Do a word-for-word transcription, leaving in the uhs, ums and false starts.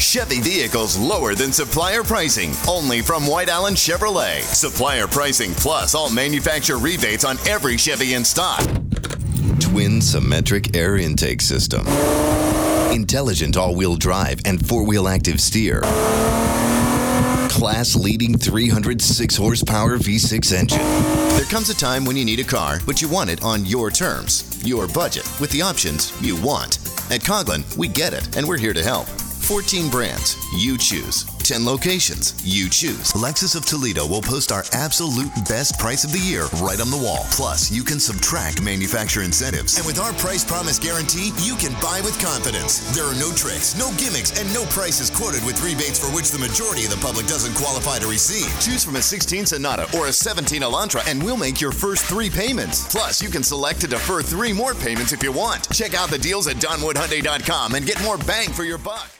Chevy vehicles lower than supplier pricing, only from White Allen Chevrolet. Supplier pricing plus all manufacturer rebates on every Chevy in stock. Twin symmetric air intake system. Intelligent all-wheel drive and four-wheel active steer. Class-leading three hundred six horsepower V six engine. There comes a time when you need a car, but you want it on your terms, your budget, with the options you want. At Coghlan, we get it, and we're here to help. fourteen brands, you choose. ten locations, you choose. Lexus of Toledo will post our absolute best price of the year right on the wall. Plus, you can subtract manufacturer incentives. And with our price promise guarantee, you can buy with confidence. There are no tricks, no gimmicks, and no prices quoted with rebates for which the majority of the public doesn't qualify to receive. Choose from a sixteen Sonata or a seventeen Elantra, and we'll make your first three payments. Plus, you can select to defer three more payments if you want. Check out the deals at Donwood Hyundai dot com and get more bang for your buck.